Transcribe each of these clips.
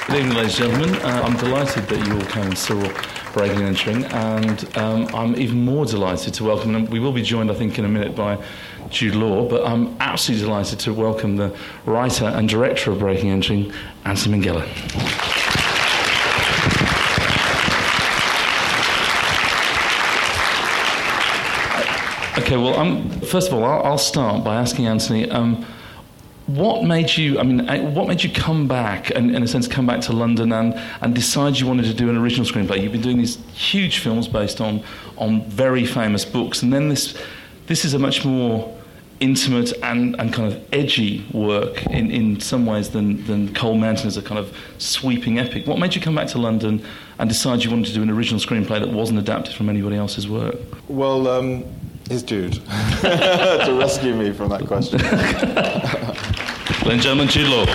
Good evening, ladies and gentlemen. I'm delighted that you all came and saw Breaking and Entering, and I'm even more delighted to welcome them. We will be joined, I think, in a minute by Jude Law, but I'm absolutely delighted to welcome the writer and director of Breaking and Entering, Anthony Minghella. Okay, well, first of all, I'll start by asking Anthony, what made you come back and, in a sense, come back to London and decide you wanted to do an original screenplay? You've been doing these huge films based on very famous books, and then this is a much more intimate and kind of edgy work in some ways than Cold Mountain as a kind of sweeping epic. What made you come back to London and decide you wanted to do an original screenplay that wasn't adapted from anybody else's work? Well, here's Jude to rescue me from that question. Ladies and gentlemen, Jude Law.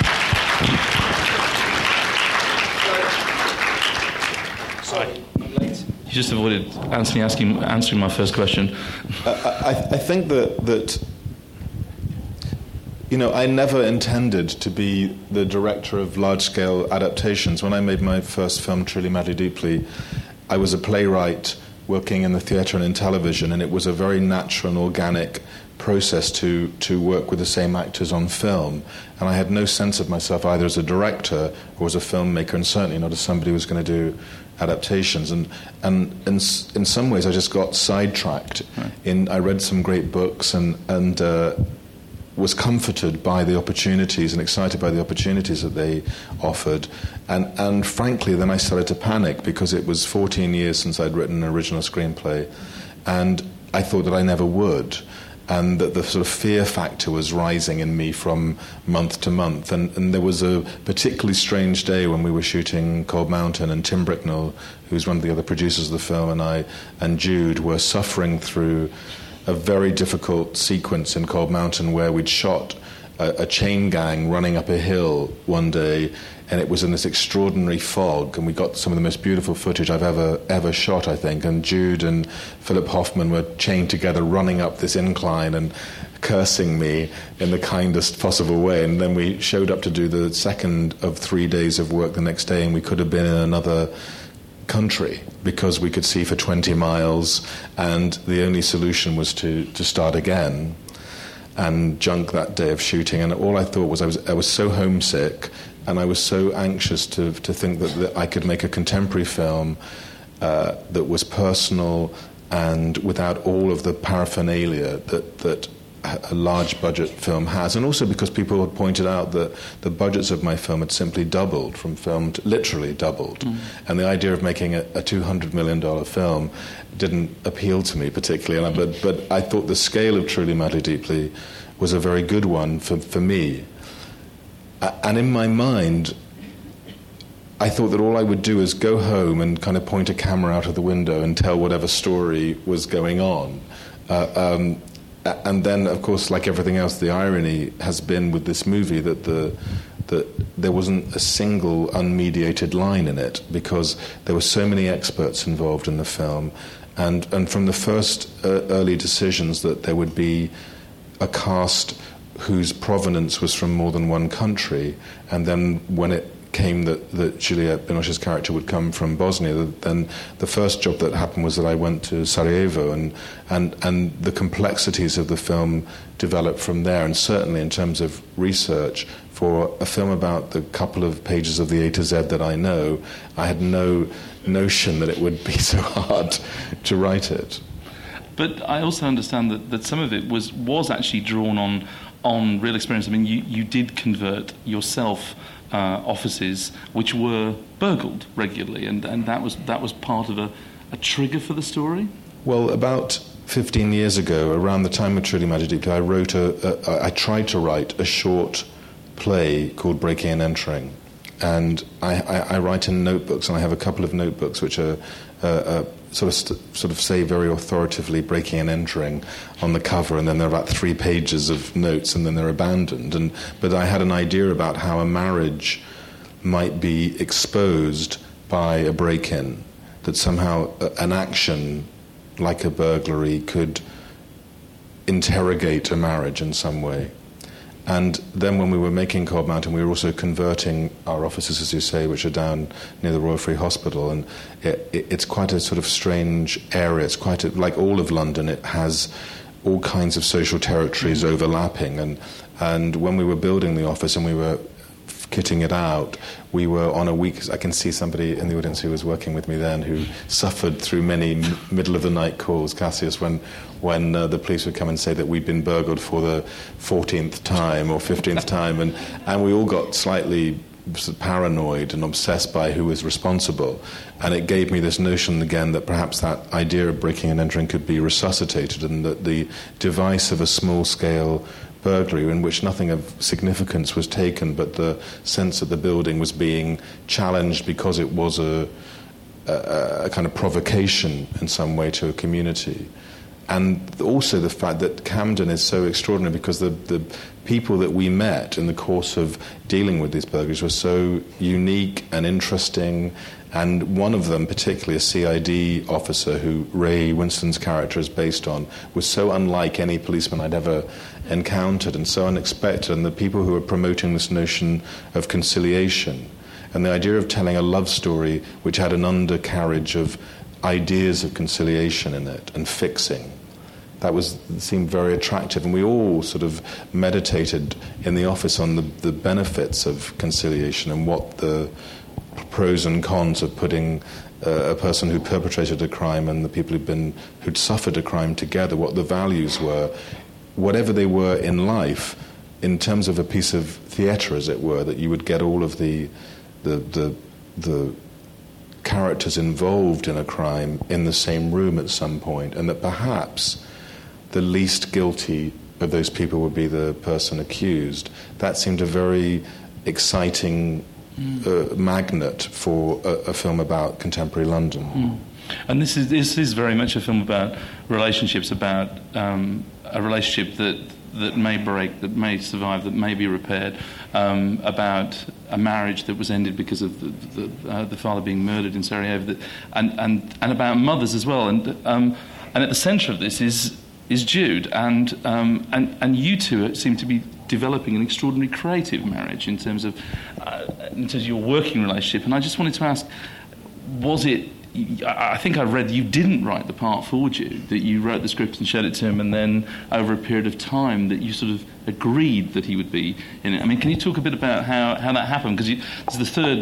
Sorry, I'm late. You just avoided Anthony answering my first question. I think that I never intended to be the director of large-scale adaptations. When I made my first film, Truly, Madly, Deeply, I was a playwright working in the theatre and in television, and it was a very natural and organic process to work with the same actors on film. And I had no sense of myself either as a director or as a filmmaker, and certainly not as somebody who was going to do adaptations. And in some ways I just got sidetracked. Right. I read some great books and was comforted by the opportunities and excited by the opportunities that they offered. And frankly, then I started to panic because it was 14 years since I'd written an original screenplay, and I thought that I never would. And that the sort of fear factor was rising in me from month to month. And there was a particularly strange day when we were shooting Cold Mountain, and Tim Bricknell, who's one of the other producers of the film, and I and Jude were suffering through a very difficult sequence in Cold Mountain where we'd shot a chain gang running up a hill one day, and it was in this extraordinary fog, and we got some of the most beautiful footage I've ever shot, I think. And Jude and Philip Hoffman were chained together running up this incline and cursing me in the kindest possible way. And then we showed up to do the second of 3 days of work the next day, and we could have been in another country because we could see for 20 miles, and the only solution was to start again and junk that day of shooting. And all I thought was I was so homesick, and I was so anxious to think that I could make a contemporary film that was personal and without all of the paraphernalia that a large budget film has. And also because people had pointed out that the budgets of my film had simply doubled from film to literally doubled. And the idea of making a $200 million film didn't appeal to me particularly. But I thought the scale of Truly, Madly, Deeply was a very good one for me. And in my mind, I thought that all I would do is go home and kind of point a camera out of the window and tell whatever story was going on. And then, of course, like everything else, the irony has been with this movie that there wasn't a single unmediated line in it, because there were so many experts involved in the film. And from the first early decisions that there would be a cast whose provenance was from more than one country, and then when it came that Juliette Binoche's character would come from Bosnia, then the first job that happened was that I went to Sarajevo, and the complexities of the film developed from there. And certainly in terms of research, for a film about the couple of pages of the A to Z that I know, I had no notion that it would be so hard to write it. But I also understand that some of it was actually drawn on real experience. I mean, you did convert yourself offices which were burgled regularly, and that was part of a trigger for the story? Well, about 15 years ago, around the time of Truly, Madly, Deeply, I tried to write a short play called Breaking and Entering, and I write in notebooks, and I have a couple of notebooks which are sort of say very authoritatively Breaking and Entering on the cover, and then there are about 3 pages of notes, and then they're abandoned. But I had an idea about how a marriage might be exposed by a break-in, that somehow an action like a burglary could interrogate a marriage in some way. And then when we were making Cold Mountain, we were also converting our offices, as you say, which are down near the Royal Free Hospital. And it's quite a sort of strange area. It's quite like all of London. It has all kinds of social territories overlapping. And when we were building the office and we were kitting it out, we were on a week. I can see somebody in the audience who was working with me then who suffered through many middle-of-the-night calls, Cassius, when the police would come and say that we'd been burgled for the 14th time or 15th time, and we all got slightly paranoid and obsessed by who was responsible. And it gave me this notion again that perhaps that idea of breaking and entering could be resuscitated, and that the device of a small-scale burglary in which nothing of significance was taken, but the sense that the building was being challenged because it was a kind of provocation in some way to a community. And also the fact that Camden is so extraordinary because the people that we met in the course of dealing with these burglaries were so unique and interesting. And one of them, particularly a CID officer who Ray Winston's character is based on, was so unlike any policeman I'd ever encountered and so unexpected. And the people who were promoting this notion of conciliation and the idea of telling a love story which had an undercarriage of ideas of conciliation in it and fixing, that seemed very attractive. And we all sort of meditated in the office on the benefits of conciliation and what the pros and cons of putting a person who perpetrated a crime and the people who'd suffered a crime together, what the values were, whatever they were in life, in terms of a piece of theatre, as it were, that you would get all of the characters involved in a crime in the same room at some point, and that perhaps the least guilty of those people would be the person accused. That seemed a very exciting magnet for a film about contemporary London. And this is very much a film about relationships, about a relationship that may break, that may survive, that may be repaired, about a marriage that was ended because of the father being murdered in Sarajevo, and about mothers as well. And at the centre of this is Jude, and you two seem to be developing an extraordinary creative marriage in terms of your working relationship. And I just wanted to ask, was it? I think I read you didn't write the part for Jude, that you wrote the script and showed it to him, and then over a period of time that you sort of agreed that he would be in it. I mean, can you talk a bit about how that happened? Because it's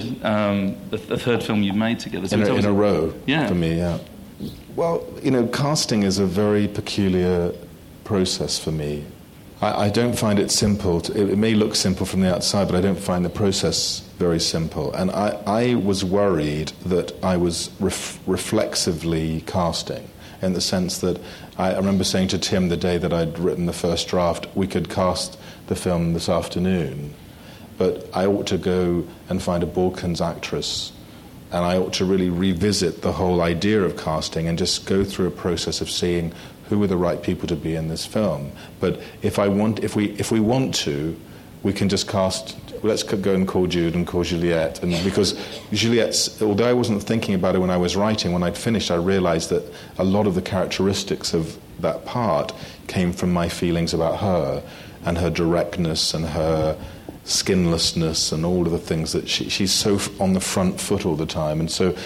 the third film you've made together. So in a row, yeah. For me, yeah. Well, casting is a very peculiar process for me. I don't find it simple. It may look simple from the outside, but I don't find the process very simple. And I was worried that I was reflexively casting, in the sense that I remember saying to Tim the day that I'd written the first draft, we could cast the film this afternoon, but I ought to go and find a Balkans actress, and I ought to really revisit the whole idea of casting and just go through a process of seeing who are the right people to be in this film. But if we want to, we can just cast. Let's go and call Jude and call Juliette, and because Juliette's, although I wasn't thinking about it when I was writing, when I'd finished, I realised that a lot of the characteristics of that part came from my feelings about her and her directness and her skinlessness and all of the things that she's so on the front foot all the time. And so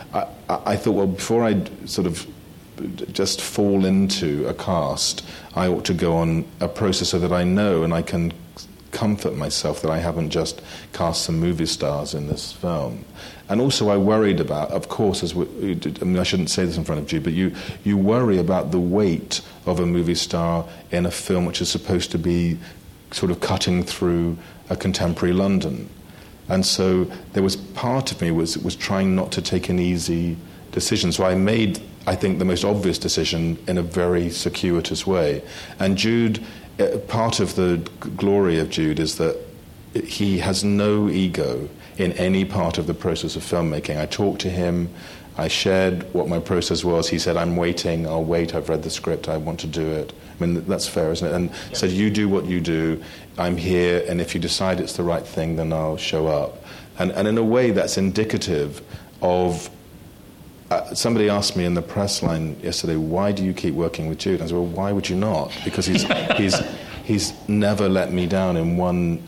I thought, well, before I sort of just fall into a cast, I ought to go on a process so that I know and I can comfort myself that I haven't just cast some movie stars in this film. And also I worried about, of course, I shouldn't say this in front of you, but you worry about the weight of a movie star in a film which is supposed to be sort of cutting through a contemporary London. And so there was part of me was trying not to take an easy decision. So I made, I think, the most obvious decision in a very circuitous way. And Jude, part of the glory of Jude is that he has no ego in any part of the process of filmmaking. I talked to him, I shared what my process was. He said, I'm waiting, I'll wait, I've read the script, I want to do it. I mean, that's fair, isn't it? And said, you do what you do, I'm here, and if you decide it's the right thing, then I'll show up. And in a way, that's indicative of... somebody asked me in the press line yesterday, why do you keep working with Jude? I said, well, why would you not? Because he's never let me down in one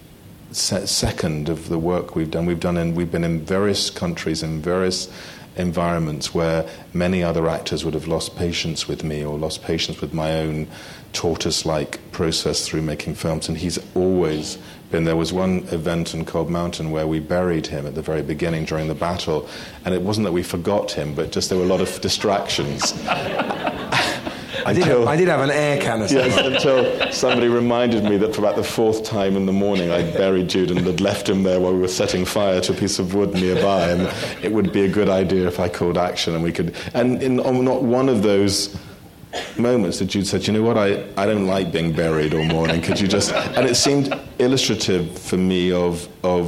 second of the work we've done. We've been in various countries, in various environments where many other actors would have lost patience with me or lost patience with my own tortoise-like process through making films, and he's always been. There was one event in Cold Mountain where we buried him at the very beginning during the battle, and it wasn't that we forgot him, but just there were a lot of distractions. I did have an air canister. Yes, until somebody reminded me that for about the fourth time in the morning I'd buried Jude and had left him there while we were setting fire to a piece of wood nearby, and it would be a good idea if I called action and we could. And on not one of those moments that Jude said, you know what, I don't like being buried all morning, could you just... And it seemed illustrative for me of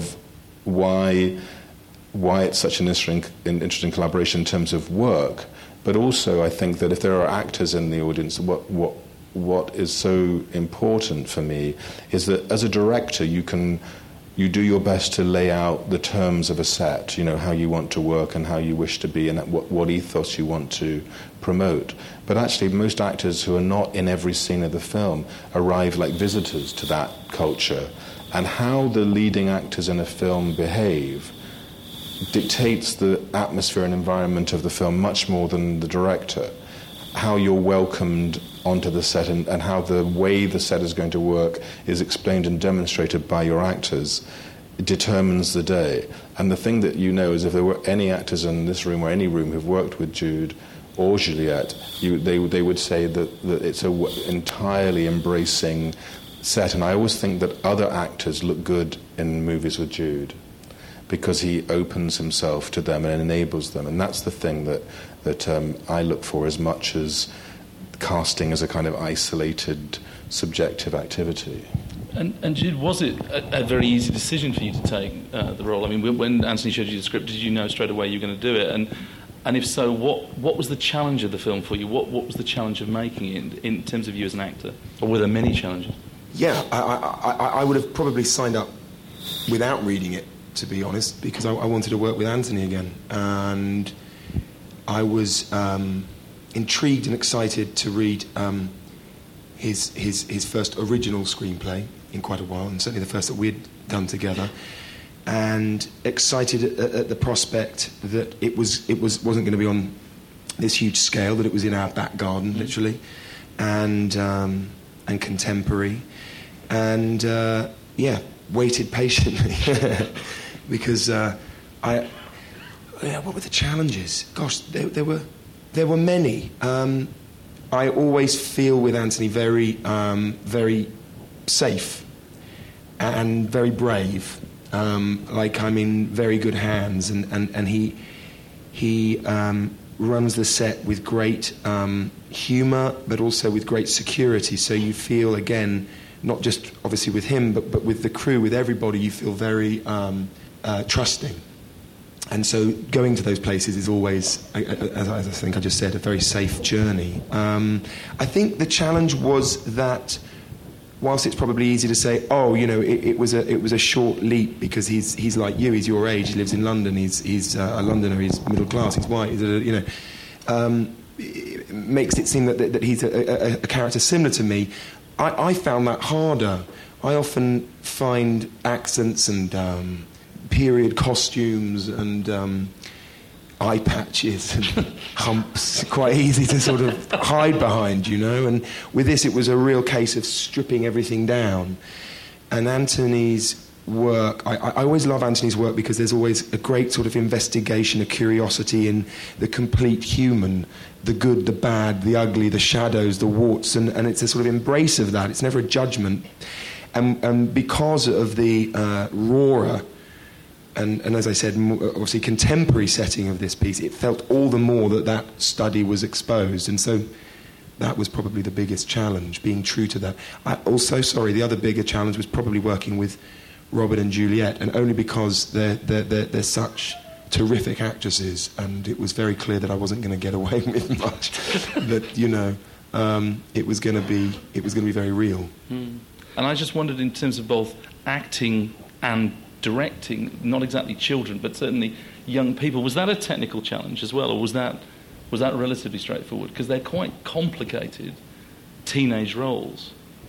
why it's such an interesting collaboration in terms of work. But also, I think that if there are actors in the audience, what is so important for me is that as a director, you do your best to lay out the terms of a set, you know, how you want to work and how you wish to be and what ethos you want to promote. But actually, most actors who are not in every scene of the film arrive like visitors to that culture. And how the leading actors in a film behave dictates the atmosphere and environment of the film much more than the director. How you're welcomed onto the set and how the way the set is going to work is explained and demonstrated by your actors determines the day. And the thing that you know is if there were any actors in this room or any room who've worked with Jude or Juliette, they would say that it's an entirely embracing set. And I always think that other actors look good in movies with Jude, because he opens himself to them and enables them. And that's the thing that I look for as much as casting as a kind of isolated, subjective activity. And Jude, was it a very easy decision for you to take the role? I mean, when Anthony showed you the script, did you know straight away you were going to do it? And if so, what was the challenge of the film for you? What was the challenge of making it in terms of you as an actor? Or were there many challenges? Yeah, I would have probably signed up without reading it, to be honest, because I wanted to work with Anthony again. And I was intrigued and excited to read his first original screenplay in quite a while, and certainly the first that we'd done together, and excited at the prospect that it wasn't going to be on this huge scale, that it was in our back garden, literally, and contemporary, and waited patiently. Because what were the challenges? Gosh, there were many. I always feel with Anthony very safe and very brave, like I'm in very good hands, and he runs the set with great humour, but also with great security. So you feel, again, not just obviously with him, but with the crew, with everybody, you feel very trusting. And so going to those places is always, as I think I just said, a very safe journey. I think the challenge was that whilst it's probably easy to say, oh, you know, it was a short leap because he's like you, he's your age, he lives in London, he's a Londoner, he's middle class, he's white, it makes it seem that he's a character similar to me. I found that harder. I often find accents and period costumes and eye patches and humps quite easy to sort of hide behind, you know. And with this, it was a real case of stripping everything down. And Anthony's work, I always love Anthony's work because there's always a great sort of investigation, a curiosity in the complete human, the good, the bad, the ugly, the shadows, the warts, and it's a sort of embrace of that. It's never a judgment. And because of the rawer and as I said, obviously contemporary setting of this piece, it felt all the more that study was exposed. And so that was probably the biggest challenge, being true to that. The other bigger challenge was probably working with Robert and Juliette, and only because they're such terrific actresses, and it was very clear that I wasn't going to get away with much. That, you know, it was going to be very real. And I just wondered, in terms of both acting and directing, not exactly children, but certainly young people, was that a technical challenge as well, or was that relatively straightforward? Because they're quite complicated teenage roles.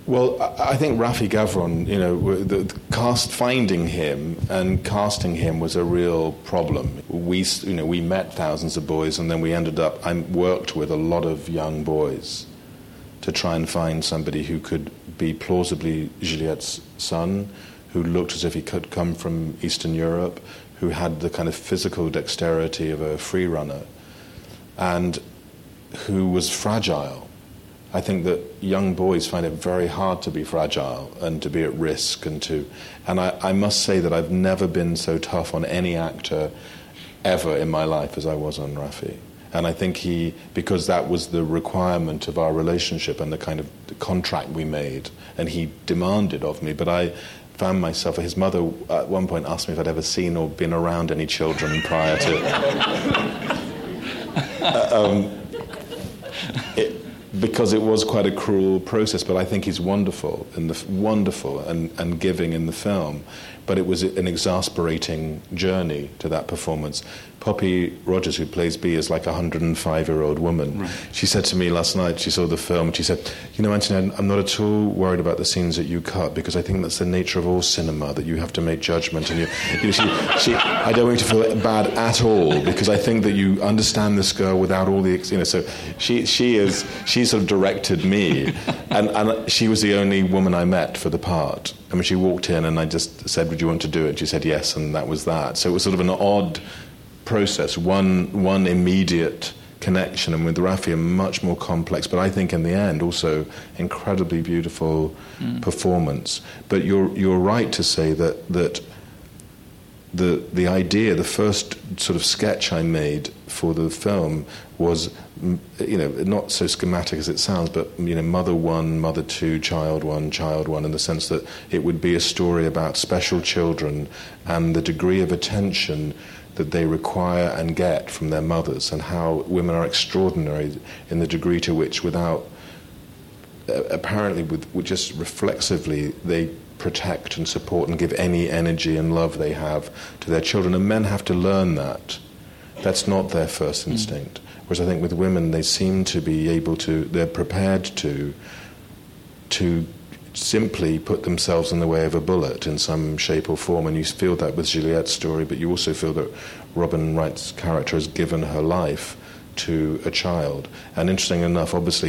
Well, I think Rafi Gavron, the finding him and casting him was a real problem. We met thousands of boys, and then I worked with a lot of young boys to try and find somebody who could be plausibly Juliette's son, who looked as if he could come from Eastern Europe, who had the kind of physical dexterity of a free runner, and who was fragile. I think that young boys find it very hard to be fragile and to be at risk, and I must say that I've never been so tough on any actor ever in my life as I was on Rafi. And I think because that was the requirement of our relationship and the kind of the contract we made, and he demanded of me, but I found myself, his mother at one point asked me if I'd ever seen or been around any children prior to... because it was quite a cruel process, but I think he's wonderful and giving in the film. But it was an exasperating journey to that performance. Poppy Rogers, who plays Bea, is like a 105-year-old woman. Right. She said to me last night, she saw the film, and she said, Anthony, I'm not at all worried about the scenes that you cut, because I think that's the nature of all cinema, that you have to make judgment. And I don't want you to feel bad at all, because I think that you understand this girl without all the... so she sort of directed me, and she was the only woman I met for the part. I mean, she walked in and I just said, would you want to do it? She said yes, and that was that. So it was sort of an odd process, one immediate connection, and with Rafi a much more complex, but I think in the end also incredibly beautiful performance. But you're right to say that the idea, the first sort of sketch I made for the film was, not so schematic as it sounds, but mother one, mother two, child one, in the sense that it would be a story about special children and the degree of attention that they require and get from their mothers, and how women are extraordinary in the degree to which, without apparently with just reflexively, they protect and support and give any energy and love they have to their children. And men have to learn that. That's not their first instinct. Whereas I think with women, they seem to be able to, they're prepared to simply put themselves in the way of a bullet in some shape or form. And you feel that with Juliette's story, but you also feel that Robin Wright's character has given her life to a child. And interesting enough, obviously,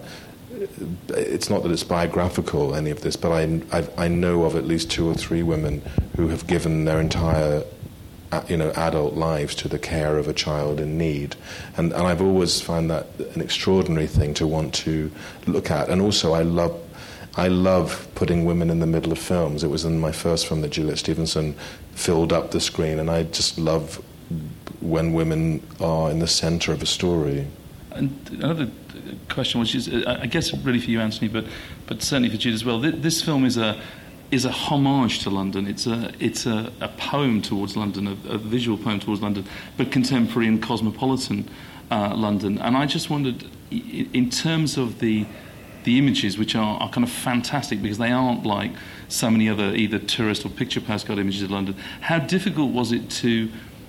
it's not that it's biographical, any of this, but I know of at least 2 or 3 women who have given their entire adult lives to the care of a child in need, and I've always found that an extraordinary thing to want to look at. And also I love putting women in the middle of films. It was in my first film that Juliet Stevenson filled up the screen, and I just love when women are in the centre of a story. And another question, which is, I guess, really for you, Anthony, but certainly for Jude as well. This film is a homage to London. It's a poem towards London, a visual poem towards London, but contemporary and cosmopolitan London. And I just wondered, in terms of the images, which are kind of fantastic because they aren't like so many other either tourist or picture postcard images of London, how difficult was it to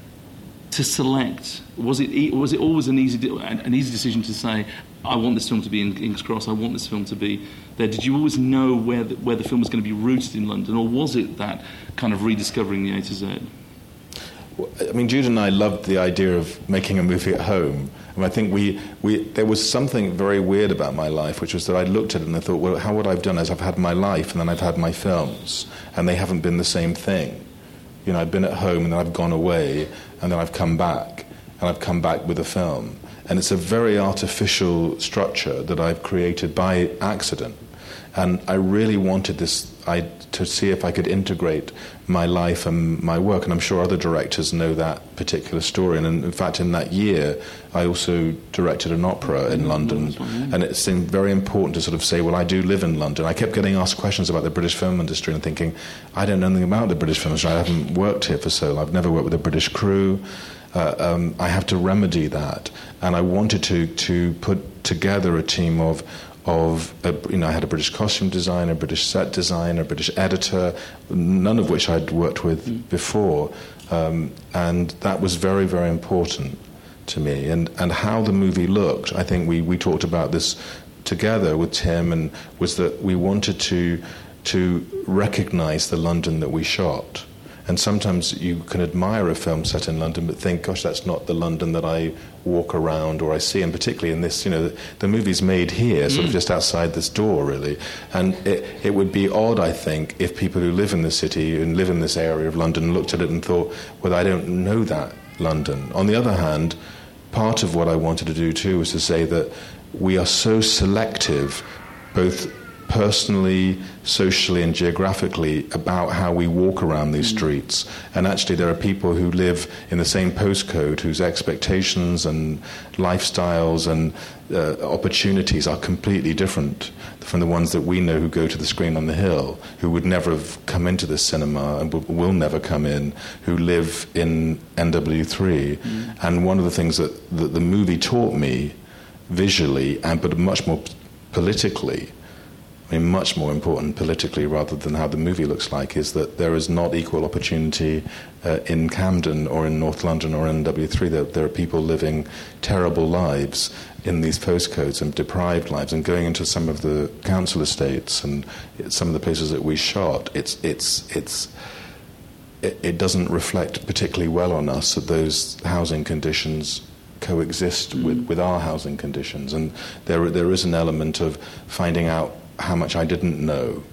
select? Was it always an easy decision to say, I want this film to be in King's Cross, I want this film to be there? Did you always know where the film was going to be rooted in London, or was it that kind of rediscovering the A to Z? Well, I mean, Jude and I loved the idea of making a movie at home. And I think there was something very weird about my life, which was that I looked at it and I thought, well, how would I have done is I've had my life and then I've had my films, and they haven't been the same thing. I've been at home and then I've gone away and then I've come back, and I've come back with a film. And it's a very artificial structure that I've created by accident. And I really wanted to see if I could integrate my life and my work. And I'm sure other directors know that particular story. And in fact, in that year, I also directed an opera in London. And it seemed very important to sort of say, well, I do live in London. I kept getting asked questions about the British film industry and thinking, I don't know anything about the British film industry. I haven't worked here for so long. I've never worked with a British crew. I have to remedy that. And I wanted to put together a team of I had a British costume designer, a British set designer, a British editor, none of which I'd worked with before, and that was very, very important to me. And how the movie looked, I think we talked about this together with Tim was that we wanted to recognise the London that we shot. And sometimes you can admire a film set in London, but think, gosh, that's not the London that I walk around or I see. And particularly in this, the movie's made here, sort of just outside this door, really. And it would be odd, I think, if people who live in the city and live in this area of London looked at it and thought, well, I don't know that London. On the other hand, part of what I wanted to do too was to say that we are so selective, both personally, socially and geographically, about how we walk around these streets. And actually there are people who live in the same postcode whose expectations and lifestyles and opportunities are completely different from the ones that we know who go to the screen on the hill, who would never have come into this cinema and will never come in, who live in NW3. And one of the things that the movie taught me visually, but much more politically, much more important politically rather than how the movie looks like, is that there is not equal opportunity in Camden or in North London or in NW3. There are people living terrible lives in these postcodes and deprived lives, and going into some of the council estates and some of the places that we shot, it doesn't reflect particularly well on us that those housing conditions coexist with our housing conditions. And there is an element of finding out how much I didn't know.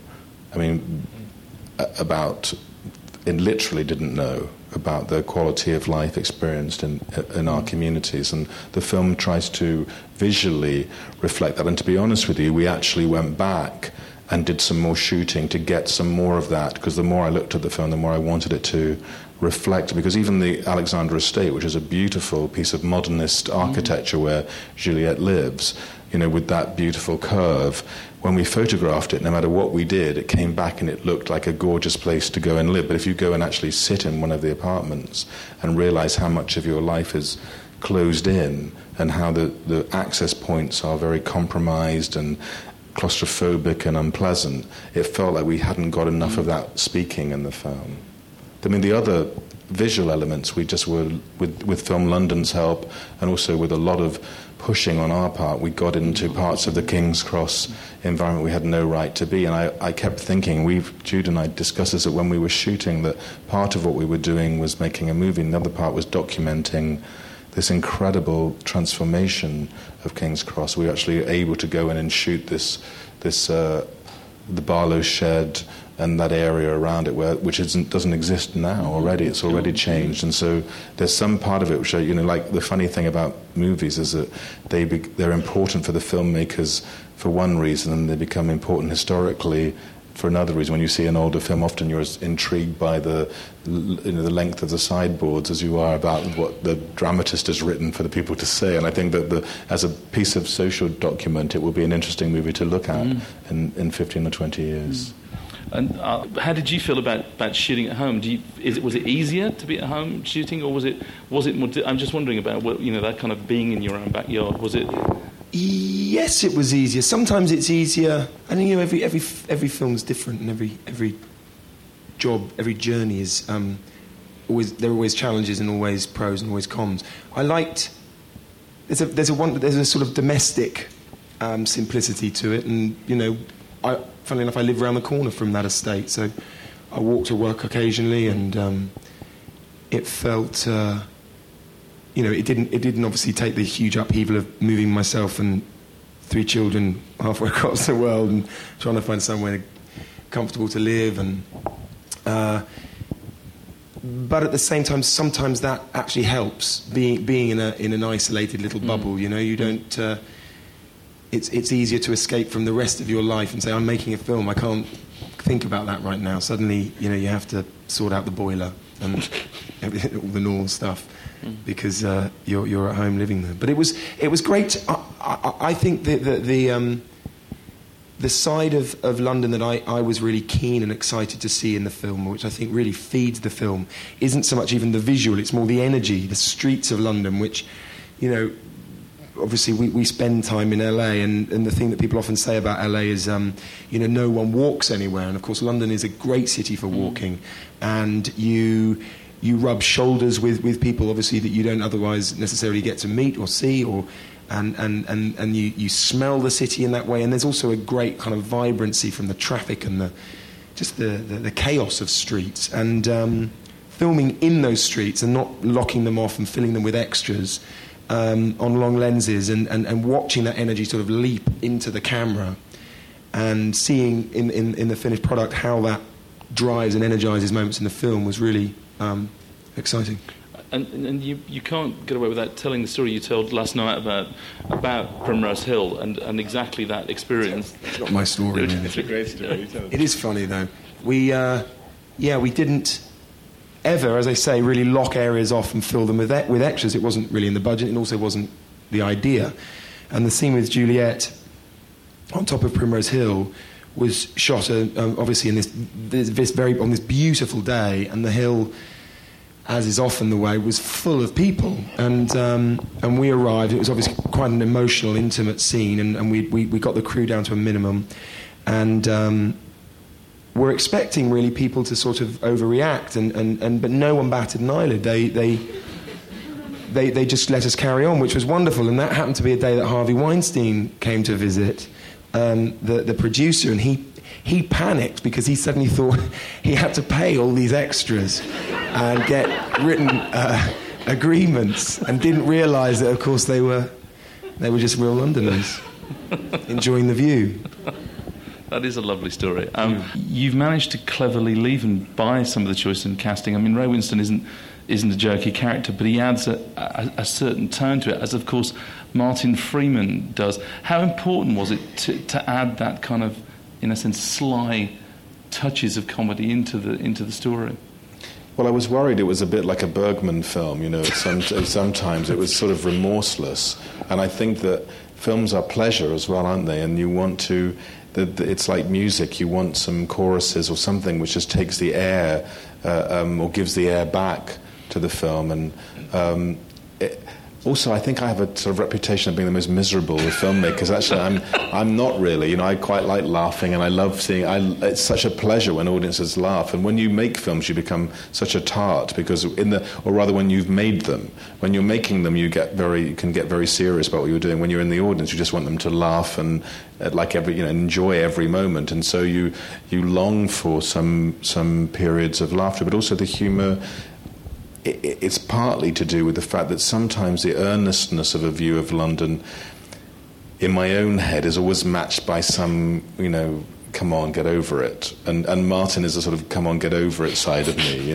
Literally didn't know about the quality of life experienced in our communities. And the film tries to visually reflect that. And to be honest with you, we actually went back and did some more shooting to get some more of that, because the more I looked at the film, the more I wanted it to reflect, because even the Alexandra Estate, which is a beautiful piece of modernist architecture where Juliet lives, with that beautiful curve, when we photographed it, no matter what we did, it came back and it looked like a gorgeous place to go and live. But if you go and actually sit in one of the apartments and realise how much of your life is closed in and how the access points are very compromised and claustrophobic and unpleasant, it felt like we hadn't got enough of that speaking in the film. The other visual elements, we just were, with Film London's help and also with a lot of pushing on our part, we got into parts of the King's Cross environment we had no right to be. And I kept thinking, Jude and I discussed this when we were shooting, that part of what we were doing was making a movie, and the other part was documenting this incredible transformation of King's Cross. We were actually able to go in and shoot the Barlow Shed and that area around it, which doesn't exist now already. It's already changed. And so there's some part of it which, like the funny thing about movies is that they're important for the filmmakers for one reason, and they become important historically for another reason. When you see an older film, often you're as intrigued by the length of the sideboards as you are about what the dramatist has written for the people to say. And I think that as a piece of social document, it will be an interesting movie to look at in 15 or 20 years. And how did you feel about shooting at home? Was it easier to be at home shooting, or was it more? I'm just wondering about that kind of being in your own backyard. Was it? Yes, it was easier. Sometimes it's easier. I think every film's different, and every job, every journey is always. There are always challenges and always pros and always cons. I liked. There's a sort of domestic simplicity to it, and funnily enough, I live around the corner from that estate, so I walk to work occasionally, and it felt, it didn't obviously take the huge upheaval of moving myself and 3 children halfway across the world and trying to find somewhere comfortable to live, and but at the same time, sometimes that actually helps. Being in an isolated little bubble, you don't. It's easier to escape from the rest of your life and say, I'm making a film, I can't think about that right now. Suddenly, you have to sort out the boiler and all the normal stuff because you're at home living there. But it was great. I think the side of London that I was really keen and excited to see in the film, which I think really feeds the film, isn't so much even the visual, it's more the energy, the streets of London, which, obviously we spend time in LA, and the thing that people often say about LA is, no one walks anywhere. And of course, London is a great city for walking, and you rub shoulders with people, obviously, that you don't otherwise necessarily get to meet or see, or and you smell the city in that way. And there's also a great kind of vibrancy from the traffic and the chaos of streets. And filming in those streets and not locking them off and filling them with extras on long lenses and watching that energy sort of leap into the camera and seeing in the finished product how that drives and energizes moments in the film was really exciting. And you can't get away without telling the story you told last night about Primrose Hill and exactly that experience. It's not my story. It's a great story. It is funny though. We didn't ever, as I say, really lock areas off and fill them with extras. It wasn't really in the budget, and also wasn't the idea. And the scene with Juliet on top of Primrose Hill was shot obviously in on this beautiful day, and the hill, as is often the way, was full of people. And we arrived. It was obviously quite an emotional, intimate scene, and we got the crew down to a minimum, and we're expecting really people to sort of overreact, but no one batted an eyelid. They just let us carry on, which was wonderful. And that happened to be a day that Harvey Weinstein came to visit, the producer, and he panicked because he suddenly thought he had to pay all these extras and get written agreements, and didn't realise that, of course, they were just real Londoners enjoying the view. That is a lovely story. You've managed to cleverly leave and buy some of the choice in casting. I mean, Ray Winstone isn't a jerky character, but he adds a certain tone to it, as of course Martin Freeman does. How important was it to add that kind of, in a sense, sly touches of comedy into the story? Well, I was worried it was a bit like a Bergman film, you know. Sometimes it was sort of remorseless, and I think that films are pleasure as well, aren't they? And you want to. It's like music. You want some choruses or something which just takes the air or gives the air back to the film. And also, I think I have a sort of reputation of being the most miserable of filmmakers. Actually, I'm not really. You know, I quite like laughing, and I love seeing. It's such a pleasure when audiences laugh. And when you make films, you become such a tart because or rather, when you've made them, when you're making them, you can get very serious about what you're doing. When you're in the audience, you just want them to laugh and enjoy every moment. And so you long for some periods of laughter, but also the humour. It's partly to do with the fact that sometimes the earnestness of a view of London in my own head is always matched by some, come on, get over it. And Martin is a sort of come on, get over it side of me,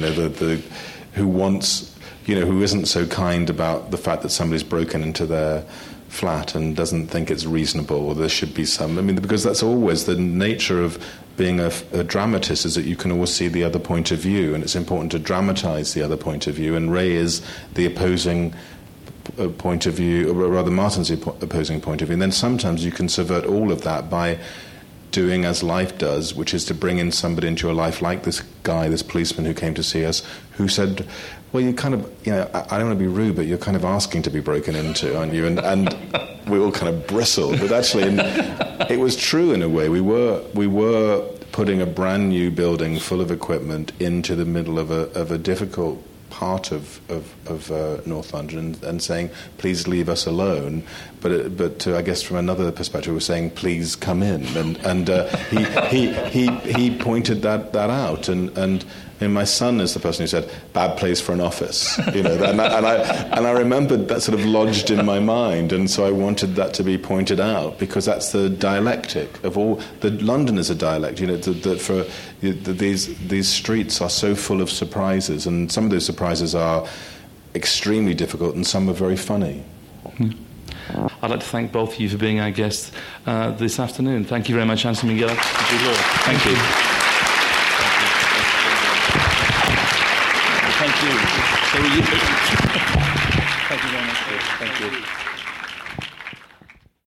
who wants, who isn't so kind about the fact that somebody's broken into their flat and doesn't think it's reasonable or there should be some. Because that's always the nature of being a dramatist, is that you can always see the other point of view, and it's important to dramatise the other point of view, and Ray is the opposing point of view, or rather Martin's the opposing point of view, and then sometimes you can subvert all of that by doing as life does, which is to bring in somebody into your life like this guy, this policeman who came to see us, who said, well, you kind of, I don't want to be rude, but you're kind of asking to be broken into, aren't you? And we all kind of bristled, but actually it was true in a way. We were putting a brand new building full of equipment into the middle of a difficult part of North London and saying, please leave us alone. But I guess from another perspective, we're saying, please come in. And he pointed that out. And my son is the person who said, bad place for an office. And I remembered that sort of lodged in my mind. And so I wanted that to be pointed out, because that's the dialectic of all. London is a dialect, these streets are so full of surprises, and some of those surprises are extremely difficult and some are very funny. I'd like to thank both of you for being our guests this afternoon. Thank you very much, Anthony Minghella. Thank you. Thank you. Thank you very much. Thank you.